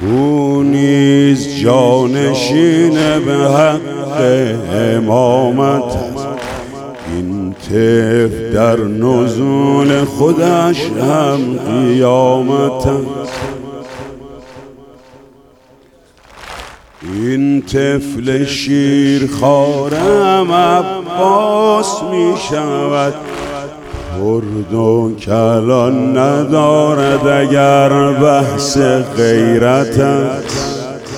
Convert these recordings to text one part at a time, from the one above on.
او نیز جانشین به حق امامت است. این طفل در نزول خودش هم قیامت است. این طفل شیرخوارم عباس می شود، خرد و کلان ندارد اگر بحث غیرت است.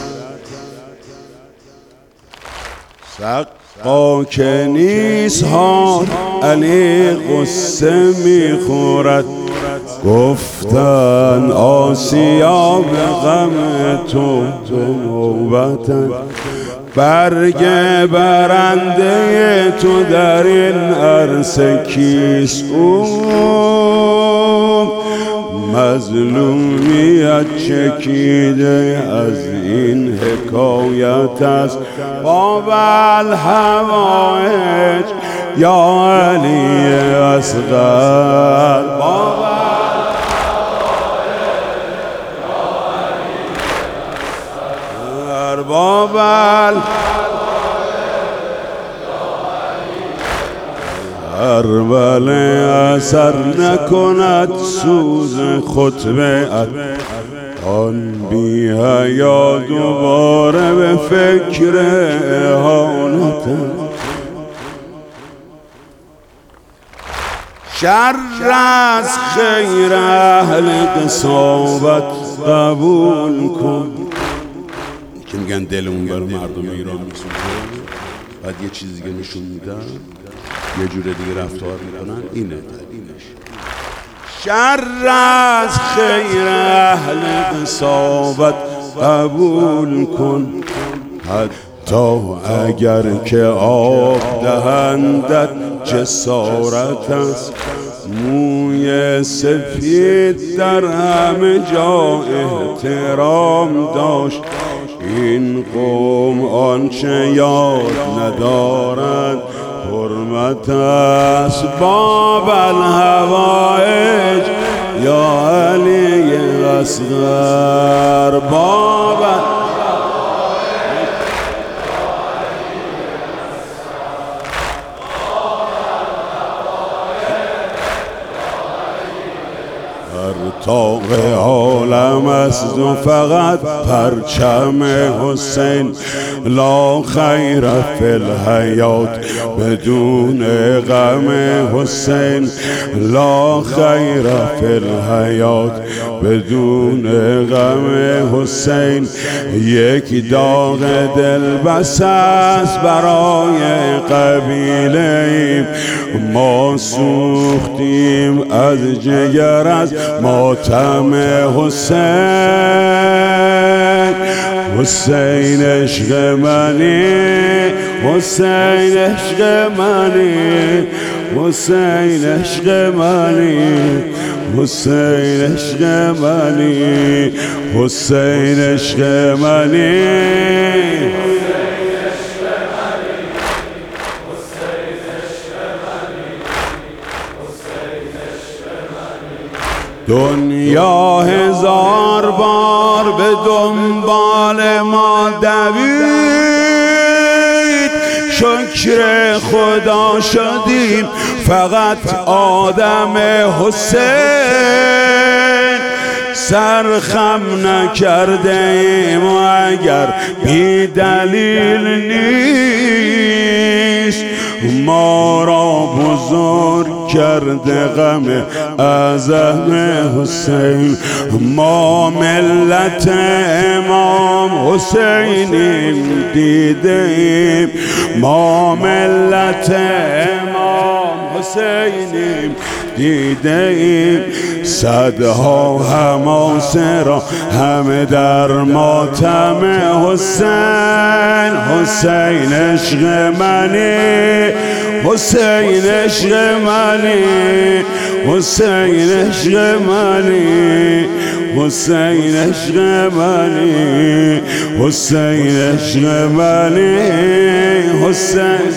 سقا که نیست حال علی غصه می خورد، گفتن آسیا به غم تو نوبت است. برگ برنده تو در این عرصه کیست؟ او مظلومیت چکیده از این حکایت است. باب الحوائج یا علی اصغر، باب باب اربل اثر نکند سوز خطبه آن بی حیا دوباره به فکر اهانت. شر از خیر اهل قساوت قبول کن. که میگن دلمون برای مردم ایران میسوزه، بعد یه چیز دیگه نشون میدن، یه جور دیگه رفتار میکنن. اینه شر از خیر اهل قساوت قبول کن، حتی اگر که آب دهندت جسارت است. موی سفید در همه جا احترام داشت، این قوم آنچه یاد ندارند حرمت است. باب الحوائج یا علی اصغر، باب تاق عالم است و فقط پرچم حسین. لا خیر فی الحیات بدون غم حسین، لا خیر فی الحیات بدون غم حسین. یک داغ دل بس است برای قبیله ایم، ما سوختیم از جگر از ماتم حسین. حسین عشق منی، حسین عشق منی، حسین عشق منی، حسین عشق منی، حسین عشق منی. دنیا هزار بار به دنبال ما دوید، شکر خدا شدیم فقط آدم حسین. سرخم نکرده ایم و اگر بی دلیل نیست، ما را بزرگ کرده غم اعظم حسین. ما ملت امام حسینیم دیده ایم، ما ملت امام حسینیم دیده ایم. صدها حماسه را همه در ماتم حسین. حسین عشق منی، حسین عشق منی، حسین عشق منی، حسین عشق منی، حسین عشق منی، حسین.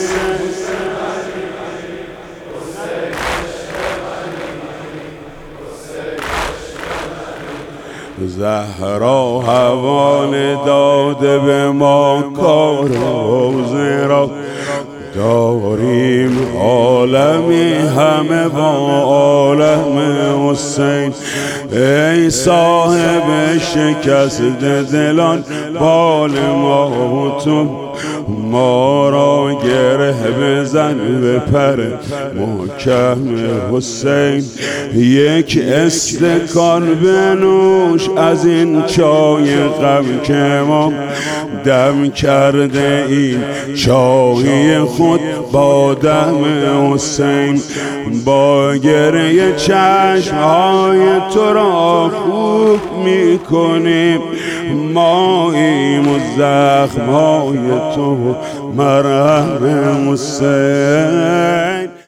زهرا حواله داده به ما کار روزه را داریم عالمی همه با عالم حسین. ای صاحب شکست دلان بال ما تو ما را گره بزن به پر محکم حسین. یک استکان بنوش از این چای غم که ما دم کرده این چای خود با دم حسین. با گریه چشمهای تو را خوب میکنیم ماییم و زخمهای تو مرهم حسین.